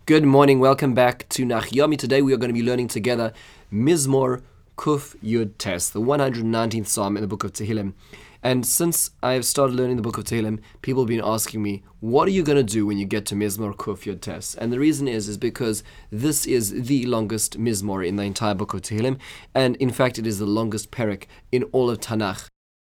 Good morning, welcome back to Nach Yomi. Today we are going to be learning together Mizmor Kuf Yud Tes, the 119th Psalm in the book of Tehillim. And since I have started learning the book of Tehillim, people have been asking me, what are you going to do when you get to Mizmor Kuf Yud Tes? And the reason is because this is the longest Mizmor in the entire book of Tehillim, and in fact it is the longest perek in all of Tanakh.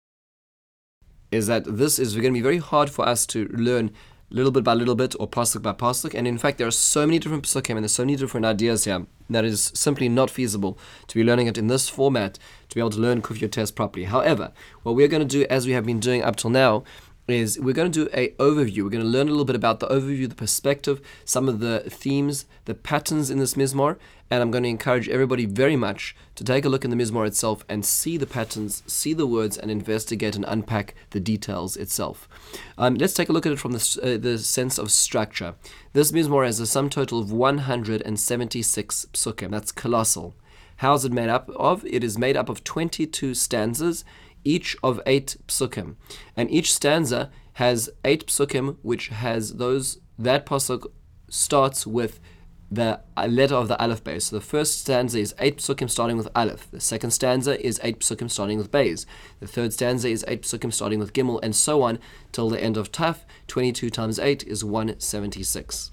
Is that this is going to be very hard for us to learn little bit by little bit or pasuk by pasuk, and in fact there are so many different pasukim and there's so many different ideas here that it is simply not feasible to be learning it in this format to be able to learn Kuf Yud Tes properly. However, what we're going to do, as we have been doing up till now, is we're going to do an overview. We're going to learn a little bit about the overview, the perspective, some of the themes, the patterns in this Mizmor, and I'm going to encourage everybody very much to take a look in the Mizmor itself and see the patterns, see the words, and investigate and unpack the details itself. Let's take a look at it from the sense of structure. This Mizmor has a sum total of 176 psukim. That's colossal. How is it made up of? It is made up of 22 stanzas, each of 8 psukim, and each stanza has 8 psukim, which has that pasuk starts with the letter of the Aleph Beis. So the first stanza is 8 psukim starting with Aleph. The second stanza is 8 psukim starting with Beis. The third stanza is 8 psukim starting with Gimel, and so on till the end of Taf. 22 times 8 is 176.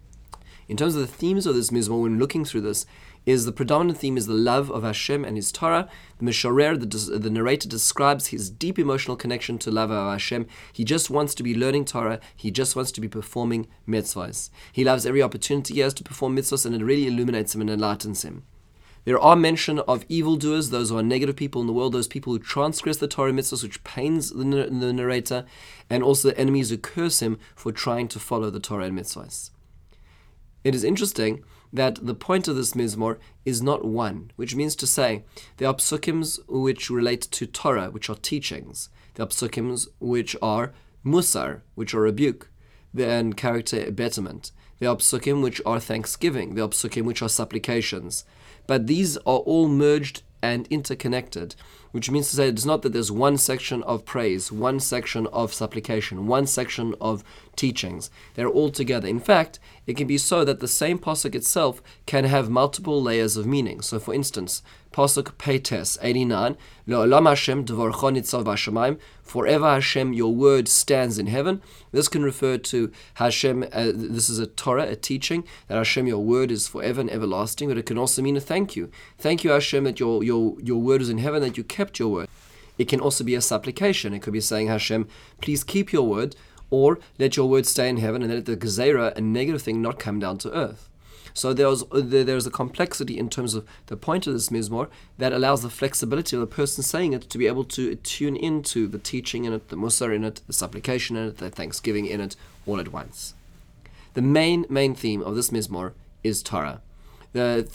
In terms of the themes of this Mizmor, when looking through this, the predominant theme is the love of Hashem and His Torah. The Mishorer, the narrator, describes his deep emotional connection to love of Hashem. He just wants to be learning Torah. He just wants to be performing mitzvahs. He loves every opportunity he has to perform mitzvahs, and it really illuminates him and enlightens him. There are mention of evildoers, those who are negative people in the world, those people who transgress the Torah mitzvahs, which pains the narrator, and also the enemies who curse him for trying to follow the Torah and mitzvahs. It is interesting that the point of this Mizmor is not one, which means to say there are psukim which relate to Torah, which are teachings. There are psukim which are musar, which are rebuke and character betterment. There are psukim which are thanksgiving. There are psukim which are supplications. But these are all merged and interconnected, which means to say it's not that there's one section of praise, one section of supplication, one section of teachings. They're all together. In fact, it can be so that the same pasuk itself can have multiple layers of meaning. So for instance, pasuk Peites 89, Le'olam Hashem dvorcho nitzav b'shamayim, forever Hashem, your word stands in heaven. This can refer to Hashem, this is a Torah, a teaching, that Hashem, your word is forever and everlasting, but it can also mean a thank you. Thank you, Hashem, that your word is in heaven, that you kept your word. It can also be a supplication. It could be saying, Hashem, please keep your word, or let your word stay in heaven, and let the gezerah, a negative thing, not come down to earth. So there's a complexity in terms of the point of this Mizmor that allows the flexibility of the person saying it to be able to tune into the teaching in it, the musar in it, the supplication in it, the thanksgiving in it, all at once. The main theme of this Mizmor is Torah. This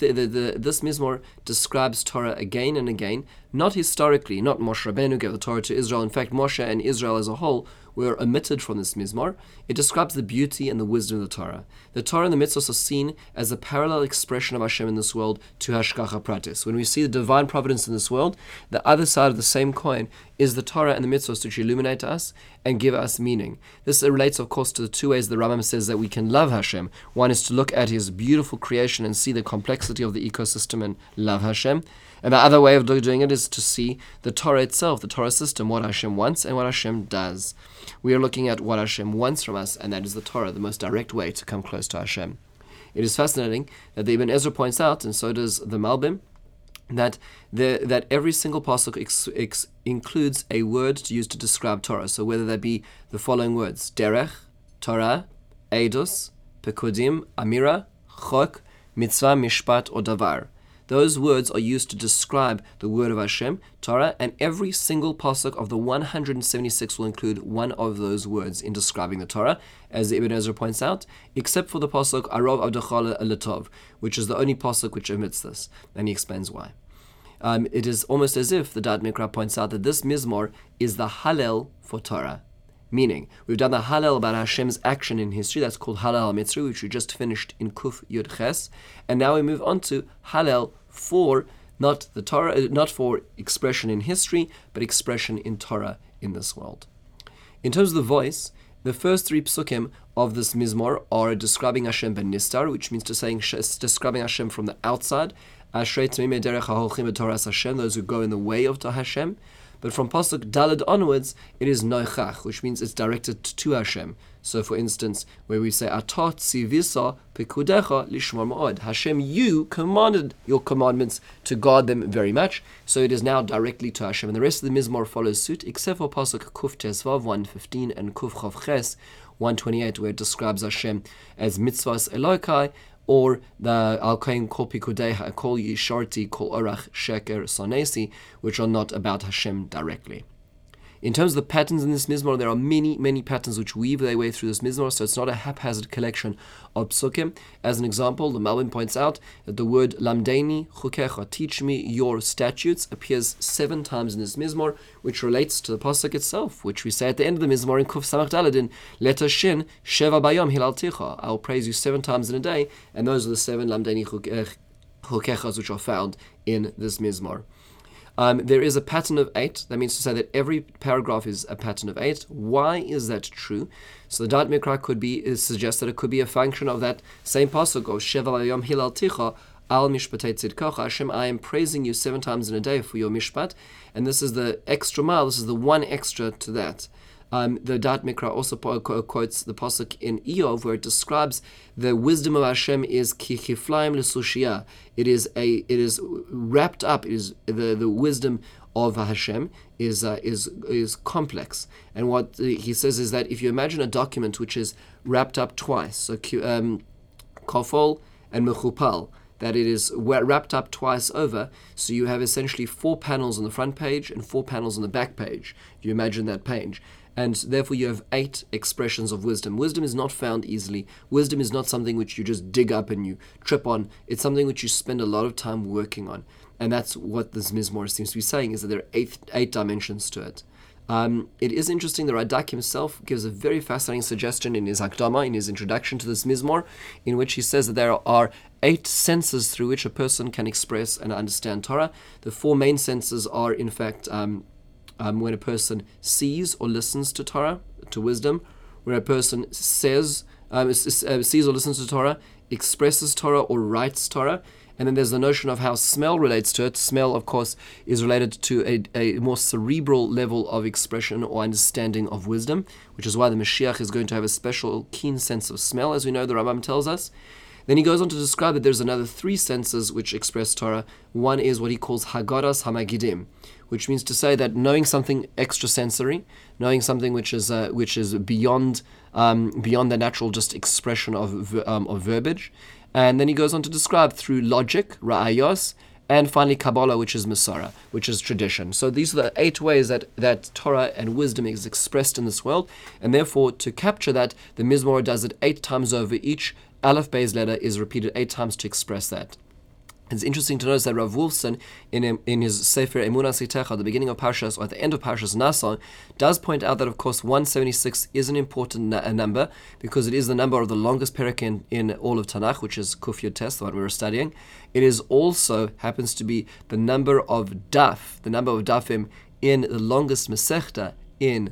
Mizmor describes Torah again and again, not historically, not Moshe Rabbeinu gave the Torah to Israel. In fact, Moshe and Israel as a whole were omitted from this Mizmor. It describes the beauty and the wisdom of the Torah. The Torah and the mitzvahs are seen as a parallel expression of Hashem in this world to Hashgacha Pratis. When we see the divine providence in this world, the other side of the same coin is the Torah and the mitzvahs which illuminate us and give us meaning. This relates, of course, to the two ways the Rambam says that we can love Hashem. One is to look at His beautiful creation and see the complexity of the ecosystem and love Hashem. And the other way of doing it is to see the Torah itself, the Torah system, what Hashem wants and what Hashem does. We are looking at what Hashem wants from us, and that is the Torah, the most direct way to come close to Hashem. It is fascinating that the Ibn Ezra points out, and so does the Malbim, that every single pasuk includes a word to use to describe Torah. So whether that be the following words, derech, Torah, edus, pekudim, amira, chok, mitzvah, mishpat, or davar. Those words are used to describe the word of Hashem, Torah, and every single pasuk of the 176 will include one of those words in describing the Torah, as the Ibn Ezra points out, except for the pasuk Arov Avdachal Elatov, which is the only pasuk which omits this, and he explains why. It is almost as if the Da'at Mikra points out that this Mizmor is the Hallel for Torah. Meaning, we've done the Hallel about Hashem's action in history, that's called Hallel HaMitzri, which we just finished in Kuf Yud Ches, and now we move on to Hallel for not the Torah, not for expression in history, but expression in Torah in this world. In terms of the voice, the first 3 psukim of this Mizmor are describing Hashem ben Nistar, which means describing Hashem from the outside. Ashrei Tamimei Derech HaHolchim B'Toras Hashem, those who go in the way of Hashem. But from Pasuk Daled onwards, it is Noichach, which means it's directed to Hashem. So, for instance, where we say, Atat tzivisa pekudecha lishmor ma'od. Hashem, you commanded your commandments to guard them very much. So it is now directly to Hashem. And the rest of the Mizmor follows suit, except for Pasuk Kuf Tesvav 115 and Kuf Chav Ches 128, where it describes Hashem as Mitzvahs Elokai, or the Al-Kain Kol Pikudeha, Kol Yisharti, Kol Orach, Sheker, Sonesi, which are not about Hashem directly. In terms of the patterns in this Mizmor, there are many, many patterns which weave their way through this Mizmor, so it's not a haphazard collection of psukim. As an example, the Malbim points out that the word Lamdeini Chukecha, teach me your statutes, appears 7 times in this Mizmor, which relates to the pasuk itself, which we say at the end of the Mizmor in Kuf Samach Daladin, Letter Shin, Sheva Bayom Hilalticha, I will praise you 7 times in a day, and those are the 7 Lamdeini Chukechas which are found in this Mizmor. There is a pattern of 8. That means to say that every paragraph is a pattern of 8. Why is that true? So the Da'at Mikra suggests that it could be a function of that same pasuk of Sheva Vayom Hilal Ticha Al Mishpatei Tzidkacha. Hashem, I am praising you 7 times in a day for your mishpat, and this is the extra mile. This is the one extra to that. The Da'at Mikra also quotes the pasuk in Eov, where it describes the wisdom of Hashem is ki chiflaim l'sushia. It is wrapped up. It is the wisdom of Hashem is complex. And what he says is that if you imagine a document which is wrapped up twice, so kafol and mechupal, that it is wrapped up twice over, so you have essentially 4 panels on the front page and 4 panels on the back page. If you imagine that page. And therefore you have 8 expressions of wisdom. Wisdom is not found easily. Wisdom is not something which you just dig up and you trip on. It's something which you spend a lot of time working on. And that's what this Mizmor seems to be saying, is that there are 8 dimensions to it. It is interesting, the Radak himself gives a very fascinating suggestion in his Hakdama, in his introduction to this Mizmor, in which he says that there are 8 senses through which a person can express and understand Torah. The 4 main senses are, in fact, when a person sees or listens to Torah, to wisdom, when a person sees or listens to Torah, expresses Torah or writes Torah, and then there's the notion of how smell relates to it. Smell, of course, is related to a more cerebral level of expression or understanding of wisdom, which is why the Mashiach is going to have a special keen sense of smell, as we know the Rambam tells us. Then he goes on to describe that there's another 3 senses which express Torah. One is what he calls Hagaras Hamagidim, which means to say that knowing something extrasensory, knowing something which is beyond the natural just expression of verbiage. And then he goes on to describe through logic, ra'ayos, and finally Kabbalah, which is Masara, which is tradition. So these are the 8 ways that Torah and wisdom is expressed in this world, and therefore to capture that, the Mizmor does it 8 times over. Each Aleph Beis letter is repeated 8 times to express that. It's interesting to notice that Rav Wolfson, in his Sefer Emunah Sitecha, at the beginning of Parshas, or at the end of Parshas Naso, does point out that, of course, 176 is an important number, because it is the number of the longest perek in all of Tanakh, which is Kuf Yud Tes, the one we were studying. It is also happens to be the number of dafim in the longest Masechta in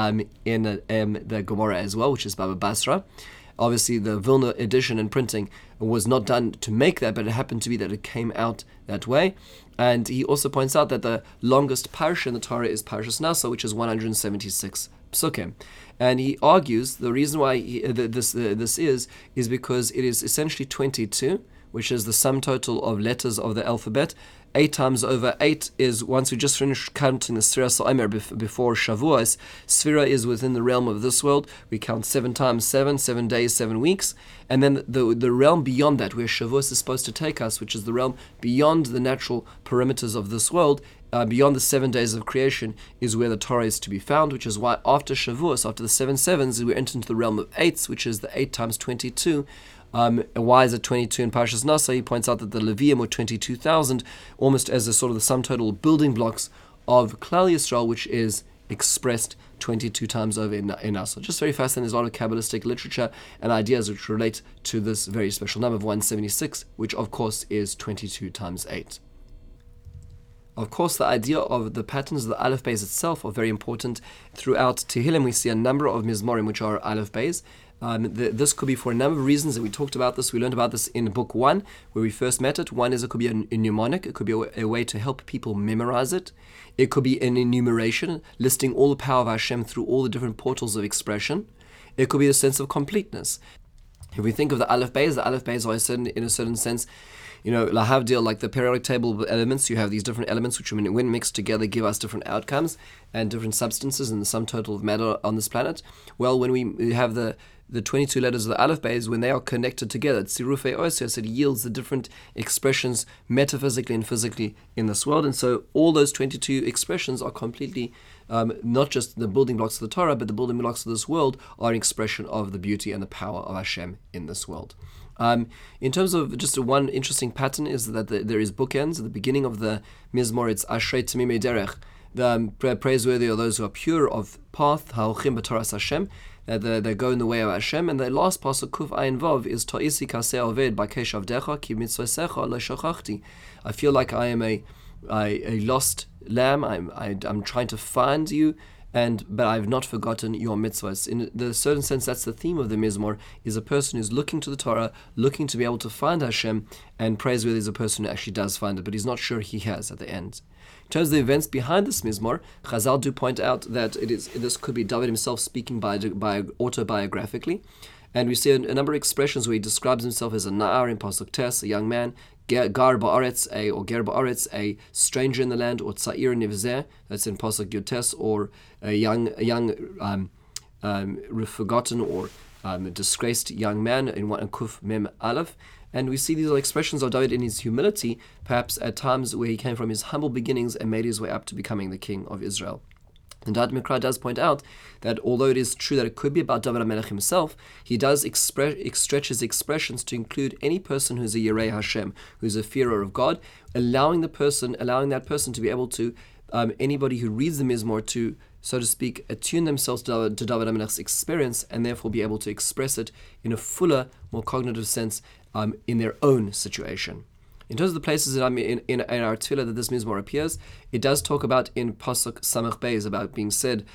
the Gemara as well, which is Baba Basra. Obviously, the Vilna edition and printing was not done to make that, but it happened to be that it came out that way. And he also points out that the longest parsha in the Torah is Parshas Naso, which is 176 psukim. And he argues the reason why this is because it is essentially 22, which is the sum total of letters of the alphabet. 8 times over 8 is, once we just finished counting the Sfira So'omer before Shavuos, Sfira is within the realm of this world. We count 7 times 7, 7 days, 7 weeks. And then the realm beyond that, where Shavuos is supposed to take us, which is the realm beyond the natural perimeters of this world, beyond the 7 days of creation, is where the Torah is to be found, which is why after Shavuos, after the 7 sevens, we enter into the realm of 8s, which is the 8 times 22. Why is it 22 in Parshas Naso? He points out that the Levium were 22,000, almost as a sort of the sum total building blocks of Klal Yisrael, which is expressed 22 times over in Naso. Just very fascinating. There's a lot of Kabbalistic literature and ideas which relate to this very special number of 176, which of course is 22 times 8. Of course, the idea of the patterns of the Aleph Beis itself are very important. Throughout Tehillim, we see a number of Mizmorim which are Aleph Beis. This could be for a number of reasons, and we talked about this. We learned about this in book 1, where we first met it. One is it could be a mnemonic. It could be a way to help people memorize it. It could be an enumeration, listing all the power of Hashem through all the different portals of expression. It could be a sense of completeness. If we think of the Aleph Beis are in a certain sense, lahavdil, like the periodic table of elements, you have these different elements which, when mixed together, give us different outcomes and different substances in the sum total of matter on this planet. Well, when we have the 22 letters of the Aleph Beis, when they are connected together, Tzirufei Osios, it yields the different expressions metaphysically and physically in this world. And so all those 22 expressions are completely not just the building blocks of the Torah, but the building blocks of this world are an expression of the beauty and the power of Hashem in this world. In terms of just one interesting pattern is that there is bookends. At the beginning of the Mizmor, it's Ashrei Tamimei Derech. The praiseworthy are those who are pure of path, Ha'ochim b'Toras Hashem, they go in the way of Hashem. And the last pasuk, Kuf Ayin Vav, is To'isi Kaseh Oved B'Kesh Avdecha Ki Mitzvosecha Lo Shachachti. I feel like I am a lost lamb. I'm trying to find you, but I've not forgotten your mitzvahs. In the certain sense, that's the theme of the Mizmor, is a person who's looking to the Torah, looking to be able to find Hashem, and praiseworthy is a person who actually does find it, but he's not sure he has at the end. In terms of the events behind this Mizmor, Chazal do point out that this could be David himself speaking autobiographically, and we see a number of expressions where he describes himself as a Na'ar in Pasuk Tes, a young man, Gar ba'aretz, Ger ba'aretz, a stranger in the land, or Tza'ir nivzeh, that's in Pasuk Yud Tes, or a young forgotten or disgraced young man in Kuf Mem Aleph. And we see these expressions of David in his humility, perhaps at times where he came from his humble beginnings and made his way up to becoming the king of Israel. And Dad Mikra does point out that although it is true that it could be about David HaMelech himself, he does stretch his expressions to include any person who's a Yirei Hashem, who's a fearer of God, allowing that person to be able to, anybody who reads the Mizmor to, so to speak, attune themselves to David HaMelech's experience and therefore be able to express it in a fuller, more cognitive sense in their own situation. In terms of the places that in our tefillah that this Mizmor appears, it does talk about in Pasuk Samach Beis about being said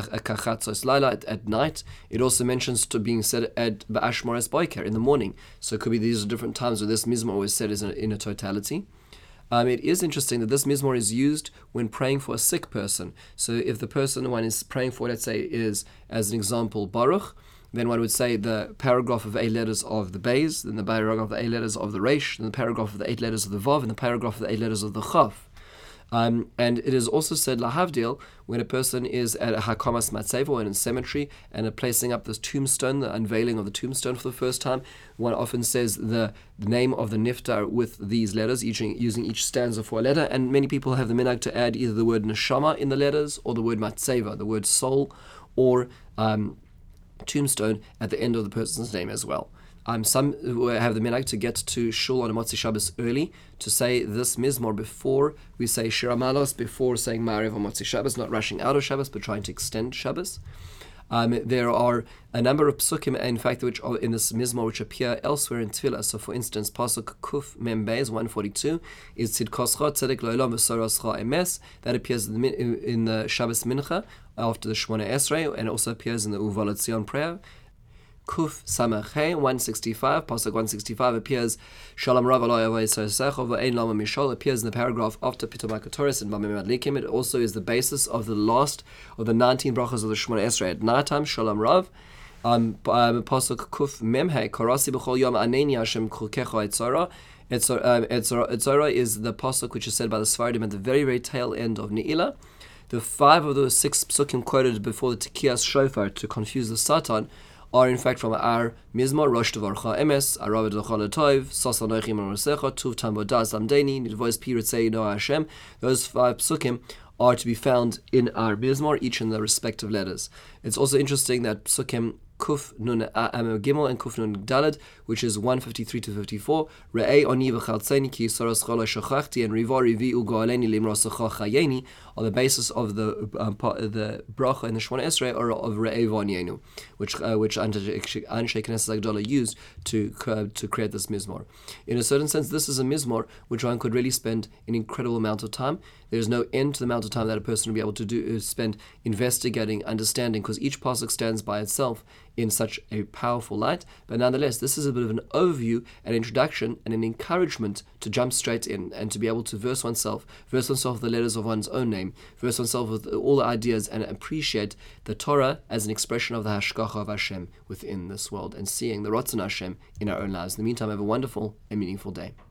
at night. It also mentions to being said at Ba'ashmores Boiker in the morning. So it could be these are different times where this Mizmor was said in a totality. It is interesting that this Mizmor is used when praying for a sick person. So if the person one is praying for, let's say, is, as an example, Baruch, then one would say the paragraph of 8 letters of the Beis, then the paragraph of the 8 letters of the Reish, then the paragraph of the 8 letters of the Vav, and the paragraph of the 8 letters of the Chaf. And it is also said lahavdil when a person is at a Hakamas Matzev or in a cemetery and placing up this tombstone, the unveiling of the tombstone for the first time. One often says the name of the niftar with these letters, using each stanza for a letter, and many people have the minhag to add either the word neshama in the letters or the word matzeva, the word soul, or tombstone at the end of the person's name as well. Some have the minhag to get to Shul on Motzi Shabbos early to say this Mizmor before we say Shir Malos, before saying Ma'ariv on Motzi Shabbos, not rushing out of Shabbos but trying to extend Shabbos. There are a number of psukim, in fact, which are in this Mizmor which appear elsewhere in Tefillah. So, for instance, Pasuk Kuf Mem Beis 142 is Tzidkoscha Tzedek Lo'olam V'Soroscha Emes. That appears in the Shabbos Mincha after the Shmona Esrei, and it also appears in the Uvalat Zion prayer. Kuf Samach He 165, Pasuk 165 appears Shalom Rav Aloi Avay Sosecho V'Ein Lama Mishol, appears in the paragraph after Pitomak HaTorah and Bamim Adlikim. It also is the basis of the last of the 19 brachas of the Shmona Esrei at nighttime. Shalom Rav. Pasuk Kuf Memhe Karasi B'Chol Yom Aneni Hashem Chulkecha Etzora. Etzora is the pasuk which is said by the Sfardim at the very, very tail end of Ne'ilah. The 5 of those 6 psukim quoted before the Tikiyas Shofar to confuse the Satan are in fact from our Mizmor, Rosh Tvarcha Emes, Arav D'Chol Tov, Sasa Noichim Arosecha, Tuv Tambodas Amdeni, Nidvois Piritzei No Hashem. Those 5 psukim are to be found in our Mizmor, each in their respective letters. It's also interesting that psukim Kuf Nun Gimel and Kuf Nun Daled, which is 153 to 54. Re'ei Oni v'chaltzeni ki yisoros chol shachachti, and Riva Rivi u'goaleni limrosacha chayeni, on the basis of the bracha in the Shemona Esrei, or of Re'ei v'onienu, which Anshe Knesset Agdola used to create this mizmor. In a certain sense, this is a mizmor which one could really spend an incredible amount of time. There's no end to the amount of time that a person will be able to spend investigating, understanding, because each pasuk stands by itself in such a powerful light. But nonetheless, this is a bit of an overview, an introduction, and an encouragement to jump straight in and to be able to verse oneself with the letters of one's own name, verse oneself with all the ideas, and appreciate the Torah as an expression of the hashgacha of Hashem within this world, and seeing the Ratzon Hashem in our own lives. In the meantime, have a wonderful and meaningful day.